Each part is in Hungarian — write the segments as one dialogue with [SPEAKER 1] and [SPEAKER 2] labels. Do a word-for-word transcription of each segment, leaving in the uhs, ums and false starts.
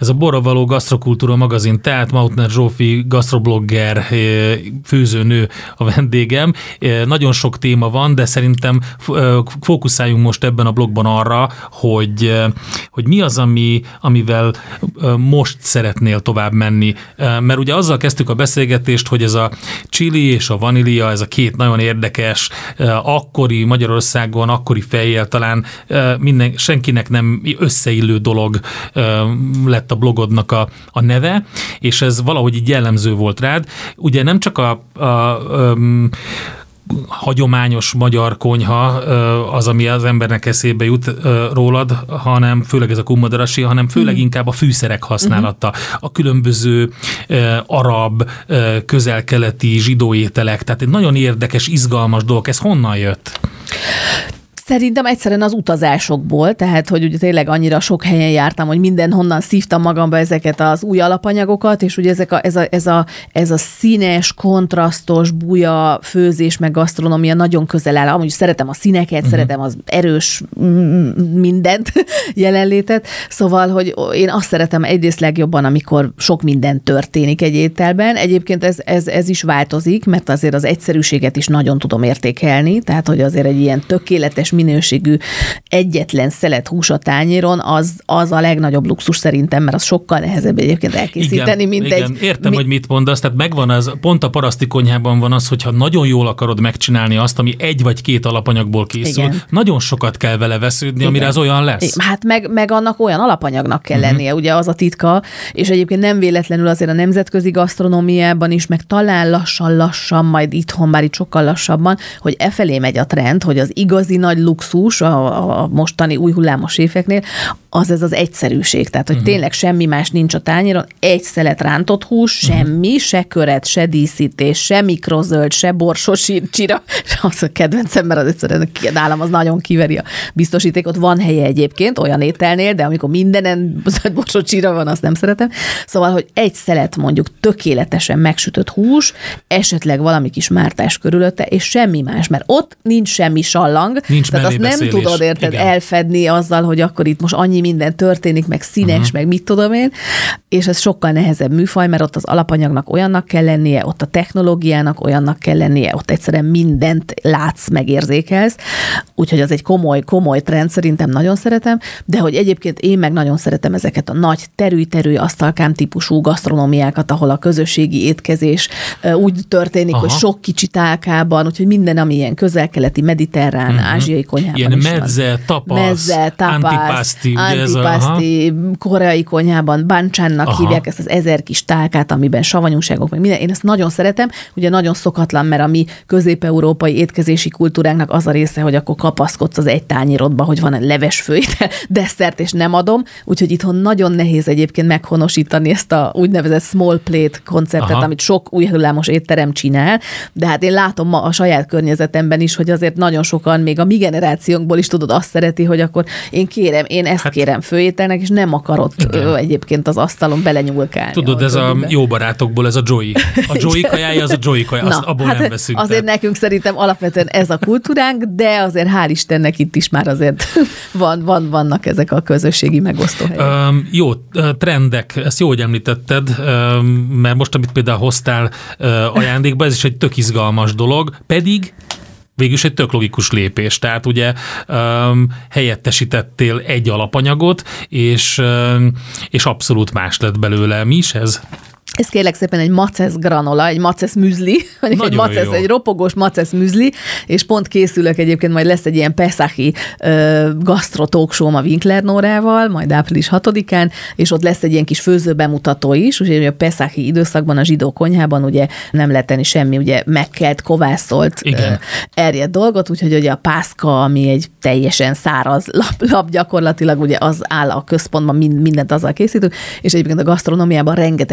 [SPEAKER 1] ez a Borra való gasztrokultúra magazin, tehát Mautner Zsófi gasztroblogger, főzőnő a vendégem. Nagyon sok téma van, de szerintem fókuszáljunk most ebben a blogban arra, hogy, hogy mi az, ami, amivel most szeretnél tovább menni. Mert ugye azzal kezdtük a beszélgetést, hogy ez a chili és a vanília, ez a két nagyon érdekes, akkori Magyarországon, akkori fejjel talán minden, senkinek nem összeillő dolog lett a blogodnak a, a neve, és ez valahogy így jellemző volt rád. Ugye nem csak a, a, a hagyományos magyar konyha az, ami az embernek eszébe jut rólad, hanem főleg ez a kummadarasi, hanem főleg mm. inkább a fűszerek használata, a különböző arab, közel-keleti zsidó ételek, tehát egy nagyon érdekes, izgalmas dolog. Ez honnan jött?
[SPEAKER 2] Szerintem egyszerűen az utazásokból, tehát, hogy ugye tényleg annyira sok helyen jártam, hogy mindenhonnan szívtam magamba ezeket az új alapanyagokat, és ugye ezek a, ez, a, ez, a, ez a színes, kontrasztos, buja, főzés, meg gasztronómia nagyon közel áll. Amúgy szeretem a színeket, uh-huh. szeretem az erős mindent, jelenlétet. Szóval, hogy én azt szeretem egyrészt legjobban, amikor sok minden történik egy ételben. Egyébként ez, ez, ez is változik, mert azért az egyszerűséget is nagyon tudom értékelni, tehát, hogy azért egy ilyen tökéletes minőségű egyetlen szelet hús a tányéron, az, az a legnagyobb luxus szerintem, mert az sokkal nehezebb egyébként elkészíteni, igen, mint
[SPEAKER 1] igen.
[SPEAKER 2] egy...
[SPEAKER 1] Értem,
[SPEAKER 2] mi...
[SPEAKER 1] hogy mit mondasz, tehát megvan az, pont a paraszti konyhában van az, hogyha nagyon jól akarod megcsinálni azt, ami egy vagy két alapanyagból készül, igen. nagyon sokat kell vele vesződni, igen. amire az olyan lesz.
[SPEAKER 2] Hát meg, meg annak olyan alapanyagnak kell uh-huh. lennie, ugye az a titka, és egyébként nem véletlenül azért a nemzetközi gasztronómiában is, meg talán lassan-lassan, majd itthon, bár itt sokkal lassabban, hogy e felé megy a trend, hogy az igazi nagy luxus a, a mostani új hullámos séfeknél, az ez az egyszerűség. Tehát, hogy uh-huh. tényleg semmi más nincs a tányéron, egy szelet rántott hús, semmi, uh-huh. se köret, se díszítés, se mikrozöld, se borsos csira. Az a kedvencem, mert az egyszerűen nálam az nagyon kiveri a biztosítékot. Van helye egyébként olyan ételnél, de amikor mindenen borsos csira van, azt nem szeretem. Szóval, hogy egy szelet mondjuk tökéletesen megsütött hús, esetleg valami kis mártás körülötte, és semmi más, mert ott nincs semmi sallang.
[SPEAKER 1] Nincs
[SPEAKER 2] tehát azt nem tudod, érted, igen. elfedni azzal, hogy akkor itt most annyi minden történik, meg színes, uh-huh. meg mit tudom én, és ez sokkal nehezebb műfaj, mert ott az alapanyagnak olyannak kell lennie, ott a technológiának olyannak kell lennie, ott egyszerűen mindent látsz, megérzékelsz, úgyhogy az egy komoly, komoly trend, szerintem nagyon szeretem, de hogy egyébként én meg nagyon szeretem ezeket a nagy terüly-terüly asztalkám típusú gasztronómiákat, ahol a közösségi étkezés úgy történik, aha. hogy sok kicsi tálkában, úgyhogy minden, ami ilyen közel-keleti, mediterrán, uh-huh. ázsiai konyhában
[SPEAKER 1] ilyen
[SPEAKER 2] is
[SPEAKER 1] mezze,
[SPEAKER 2] van.
[SPEAKER 1] tapas,
[SPEAKER 2] mezze, tapas,
[SPEAKER 1] antipasti,
[SPEAKER 2] antipasti, koreai konyhában, banchannak aha. hívják ezt az ezer kis tálkát, amiben savanyúságok, meg minden. Én ezt nagyon szeretem, ugye nagyon szokatlan, mert a mi közép-európai étkezési kultúránknak az a része, hogy akkor kapaszkodsz az egy tányérodba, hogy van egy levesfőétel, desszert, és nem adom, úgyhogy itthon nagyon nehéz egyébként meghonosítani ezt a úgynevezett small plate konceptet, aha. amit sok új hullámos étterem csinál, de hát én látom ma a saját környezetemben is, hogy azért nagyon sokan, még a mi generációnkból is tudod, azt szereti, hogy akkor én kérem, én ezt hát, kérem főételnek, és nem akarod igen. egyébként az asztalon belenyúlkálni.
[SPEAKER 1] Tudod, ez a jó barátokból, ez a Joey. A Joey kajája, az a Joey kaja, azt abból hát nem veszünk.
[SPEAKER 2] Azért
[SPEAKER 1] tehát.
[SPEAKER 2] Nekünk szerintem alapvetően ez a kultúránk, de azért hál' Istennek itt is már azért van, van, vannak ezek a közösségi megosztóhelyek.
[SPEAKER 1] Um, jó, trendek, ezt jó, hogy említetted, um, mert most, amit például hoztál uh, ajándékba, ez is egy tök izgalmas dolog, pedig végülis egy tök logikus lépés. Tehát ugye um, helyettesítettél egy alapanyagot, és, um, és abszolút más lett belőle. Mi is ez?
[SPEAKER 2] Ez kérlek szépen egy macesz granola, egy macesz műzli, vagy egy macesz, egy ropogós macesz műzli, és pont készülök egyébként, majd lesz egy ilyen peszáki uh, gasztro talk show-m a Winkler Nórával, majd április hatodikán, és ott lesz egy ilyen kis főzőbemutató is, úgyhogy a peszáki időszakban a zsidó konyhában ugye nem lehet tenni semmi, ugye megkelt, kovászolt, uh, erjedt dolgot, úgyhogy ugye a pászka, ami egy teljesen száraz lap, lap gyakorlatilag, ugye az áll a központban, mind, mindent azzal készítünk, és egyébként a gasztronómiában rengeteg szuper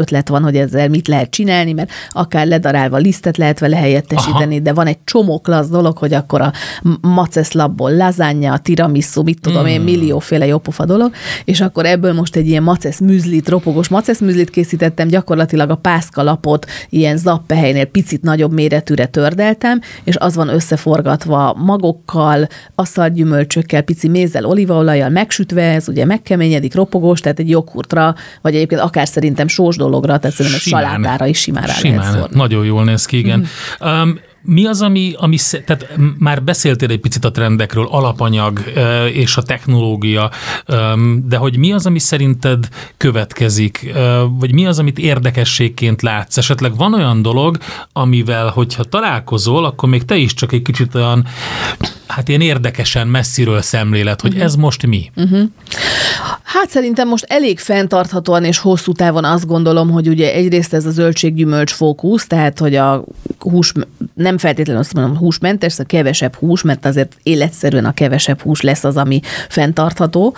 [SPEAKER 2] ötlet van, hogy ezzel mit lehet csinálni, mert akár ledarálva lisztet lehet vele helyettesíteni, aha, de van egy csomó klassz dolog, hogy akkor a maceszlabból lazánja, a tiramisu, mit tudom hmm. én, millióféle jópofa dolog, és akkor ebből most egy ilyen macesz műzlit, ropogós macesz műzlit készítettem, gyakorlatilag a pászkalapot ilyen zappehelynél picit nagyobb méretűre tördeltem, és az van összeforgatva magokkal, aszalgyümölcsökkel, pici mézzel, olívaolajjal megsütve, ez ugye megkeményedik, ropogós, tehát egy joghurtra, vagy egyébként akár szerintem sós dologra, tehát szerintem egy salátára is simán rá
[SPEAKER 1] simán,
[SPEAKER 2] lehet szórni.
[SPEAKER 1] Nagyon jól néz ki, igen. Mm. Um, Mi az, ami, ami, tehát már beszéltél egy picit a trendekről, alapanyag és a technológia, de hogy mi az, ami szerinted következik, vagy mi az, amit érdekességként látsz? Esetleg van olyan dolog, amivel, hogyha találkozol, akkor még te is csak egy kicsit olyan, hát ilyen érdekesen messziről szemlélet, hogy uh-huh. ez most mi?
[SPEAKER 2] Uh-huh. Hát szerintem most elég fenntarthatóan és hosszú távon azt gondolom, hogy ugye egyrészt ez a zöldséggyümölcs fókusz, tehát hogy a hús, nem feltétlenül azt mondom, húsmentes, a kevesebb hús, mert azért életszerűen a kevesebb hús lesz az, ami fenntartható.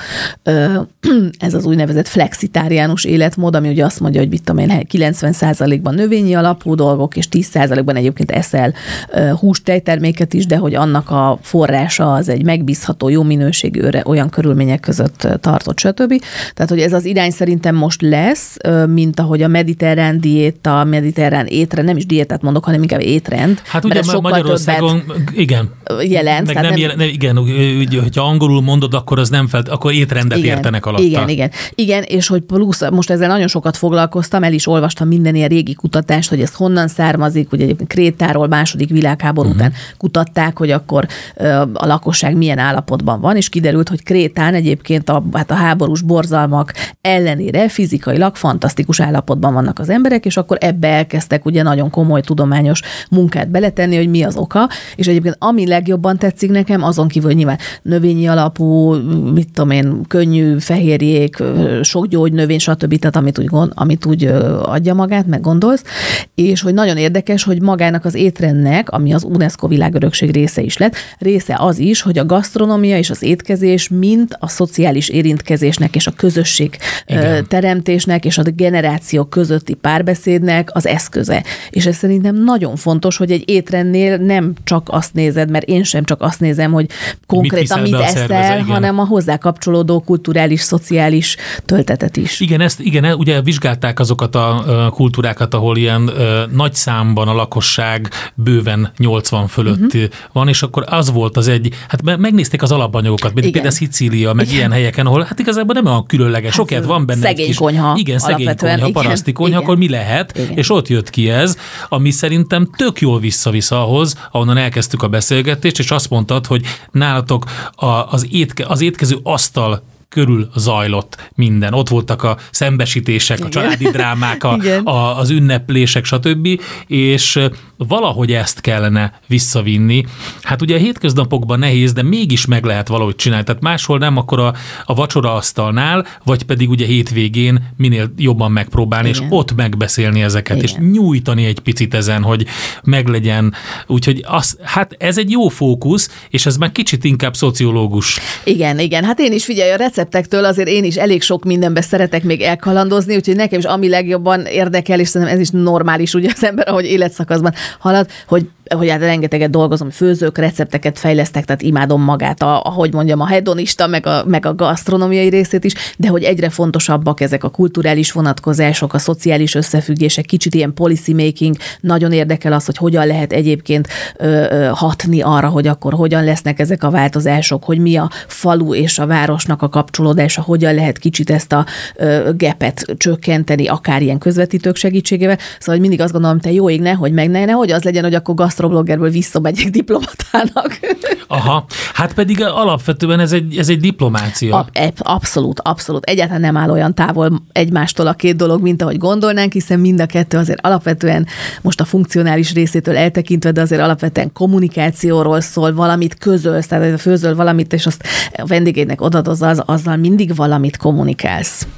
[SPEAKER 2] Ez az úgynevezett flexitáriánus életmód, ami ugye azt mondja, hogy mit tudom én, kilencven százalékban növényi alapú dolgok, és tíz százalékban egyébként eszel hús, tejterméket is, de hogy annak a forrása az egy megbízható, jó minőségű, olyan körülmények között tartott, stb. Tehát, hogy ez az irány szerintem most lesz, mint ahogy a mediterrán diéta, a mediterrán étrend, nem is diétát mondok, hanem inkább étrend.
[SPEAKER 1] Hát ugye Magyarországon, igen.
[SPEAKER 2] Jelent.
[SPEAKER 1] Meg nem
[SPEAKER 2] nem,
[SPEAKER 1] jelen, igen, hogyha angolul mondod, akkor az nem felt, akkor étrendet
[SPEAKER 2] igen,
[SPEAKER 1] értenek alatta.
[SPEAKER 2] Igen, igen. Igen, és hogy plusz, most ezzel nagyon sokat foglalkoztam, el is olvastam minden ilyen régi kutatást, hogy ez honnan származik, hogy egyébként Krétáról második világháború uh-huh. után kutatták, hogy akkor a lakosság milyen állapotban van, és kiderült, hogy Krétán egyébként a, hát a háborús borzalmak ellenére fizikailag fantasztikus állapotban vannak az emberek, és akkor ebbe elkezdtek ugye nagyon komoly tudományos munkát beletenni, hogy mi az oka, és egyébként ami legjobban tetszik nekem, azon kívül, hogy nyilván növényi alapú, mit tudom én, könnyű fehérjék, sok gyógynövény, stb., tehát amit úgy, gond, amit úgy adja magát, meg gondolsz, és hogy nagyon érdekes, hogy magának az étrendnek, ami az UNESCO világörökség része is lett, része az is, hogy a gasztronómia és az étkezés mind a szociális érintkezésnek és a közösség igen. teremtésnek és a generációk közötti párbeszédnek az eszköze. És ez szerintem nagyon fontos, hogy egy étrendnél nem csak azt nézed, mert én sem csak azt nézem, hogy konkrétan mit, mit eszel, szerveze, hanem a hozzá kapcsolódó kulturális, szociális töltetet is.
[SPEAKER 1] Igen, ezt, igen, ugye vizsgálták azokat a kultúrákat, ahol ilyen uh, nagy számban a lakosság bőven nyolcvan fölött uh-huh. van, és akkor az volt az egy, hát megnézték az alapanyagokat, mint például Szicília, meg igen. ilyen helyeken, ahol hát igazából nem olyan különleges, hát sokat van benne.
[SPEAKER 2] Szegény kis, konyha.
[SPEAKER 1] Igen, szegény konyha, paraszti konyha, akkor mi lehet? Igen. És ott jött ki ez, ami szerintem tök jól visszavisz ahhoz, ahonnan elkezdtük a beszélgetést, és azt mondtad, hogy nálatok a, az, étke, az étkező asztal körül zajlott minden. Ott voltak a szembesítések, igen. a családi drámák, a, a, az ünneplések, stb. És valahogy ezt kellene visszavinni. Hát ugye a hétköznapokban nehéz, de mégis meg lehet valahogy csinálni. Tehát máshol nem, akkor a, a vacsoraasztalnál, vagy pedig ugye hétvégén minél jobban megpróbálni, igen. és ott megbeszélni ezeket, igen. és nyújtani egy picit ezen, hogy meglegyen. Úgyhogy az, hát ez egy jó fókusz, és ez már kicsit inkább szociológus.
[SPEAKER 2] Igen, igen. Hát én is figyelj, a receptektől azért én is elég sok mindenbe szeretek még elkalandozni, úgyhogy nekem is ami legjobban érdekel, és szerintem ez is normális, ugye az ember, ahogy életszakaszban halad, hogy hogy hát rengeteget dolgozom, főzők, recepteket fejlesztek, tehát imádom magát, a, ahogy mondjam, a hedonista, meg a, meg a gasztronómiai részét is, de hogy egyre fontosabbak ezek a kulturális vonatkozások, a szociális összefüggések, kicsit ilyen policy making, nagyon érdekel az, hogy hogyan lehet egyébként ö, ö, hatni arra, hogy akkor hogyan lesznek ezek a változások, hogy mi a falu és a városnak a kapcsolódása, hogyan lehet kicsit ezt a ö, gapet csökkenteni, akár ilyen közvetítők segítségével. Szóval hogy mindig azt gondolom, te jó ég, nehogy meg ne, nehogy az legyen, hogy akkor gasztrobloggerből visszamegyek diplomatának.
[SPEAKER 1] Aha, hát pedig alapvetően ez egy, ez egy diplomácia.
[SPEAKER 2] Ab, abszolút, abszolút. Egyáltalán nem áll olyan távol egymástól a két dolog, mint ahogy gondolnánk, hiszen mind a kettő azért alapvetően most a funkcionális részétől eltekintve, de azért alapvetően kommunikációról szól, valamit közölsz, tehát főzöl valamit, és azt a vendégédnek odadozz, az, azzal mindig valamit kommunikálsz.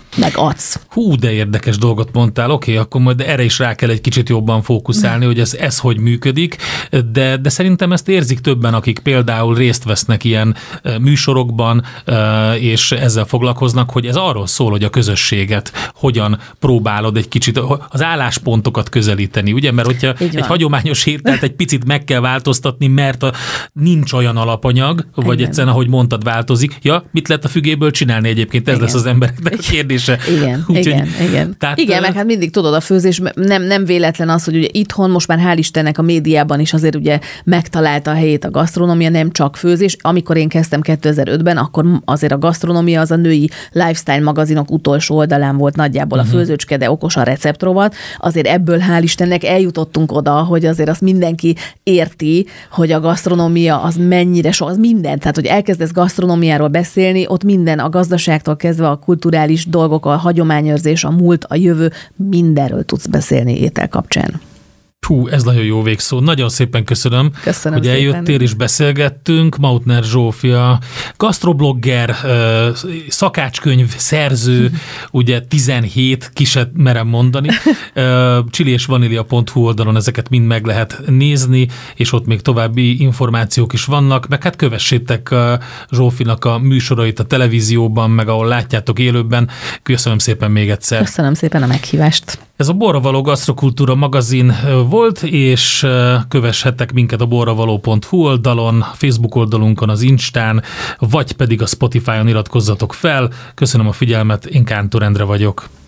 [SPEAKER 2] megadsz.
[SPEAKER 1] Hú, de érdekes dolgot mondtál, oké, okay, akkor majd erre is rá kell egy kicsit jobban fókuszálni, hogy ez, ez hogy működik, de, de szerintem ezt érzik többen, akik például részt vesznek ilyen műsorokban, és ezzel foglalkoznak, hogy ez arról szól, hogy a közösséget hogyan próbálod egy kicsit az álláspontokat közelíteni, ugye? Mert hogyha egy hagyományos ételt egy picit meg kell változtatni, mert a, nincs olyan alapanyag, vagy igen. egyszerűen, ahogy mondtad, változik. Ja, mit lehet a fügéből csinálni egyébként? Ez igen. lesz az embereknek a kérdése.
[SPEAKER 2] Igen, Úgy, igen, hogy, igen. Tehát, igen, meg hát mindig tudod, a főzés nem, nem véletlen az, hogy ugye itthon most már hál' Istennek a médiában is azért ugye megtalálta a helyét a gasztronómia, nem csak főzés. Amikor én kezdtem kétezer-ötben, akkor azért a gasztronómia az a női lifestyle magazinok utolsó oldalán volt nagyjából uh-huh. a Főzőcske, de okos a receptrovat. Azért ebből hál' Istennek eljutottunk oda, hogy azért azt mindenki érti, hogy a gasztronómia az mennyire so, az minden. Tehát, hogy elkezdesz gasztronómiáról beszélni, ott minden a gazdaságtól kezdve a kulturális dolgok, a hagyományőrzés, a múlt, a jövő, mindenről tudsz beszélni étel kapcsán.
[SPEAKER 1] Hú, ez nagyon jó végszó. Nagyon szépen köszönöm,
[SPEAKER 2] köszönöm
[SPEAKER 1] hogy eljöttél
[SPEAKER 2] szépen.
[SPEAKER 1] És beszélgettünk. Mautner Zsófia, gasztroblogger, szakácskönyv szerző, ugye tizenhét, ki se merem mondani. chili és vanília pont hu oldalon ezeket mind meg lehet nézni, és ott még további információk is vannak, meg hát kövessétek Zsófinak a műsorait a televízióban, meg ahol látjátok élőben. Köszönöm szépen még egyszer.
[SPEAKER 2] Köszönöm szépen a meghívást.
[SPEAKER 1] Ez a Borravaló Gasztrokultúra magazin volt, és köveshettek minket a borravaló pont hu oldalon, Facebook oldalunkon, az Instán, vagy pedig a Spotify-on iratkozzatok fel. Köszönöm a figyelmet, én Kántor Endre vagyok.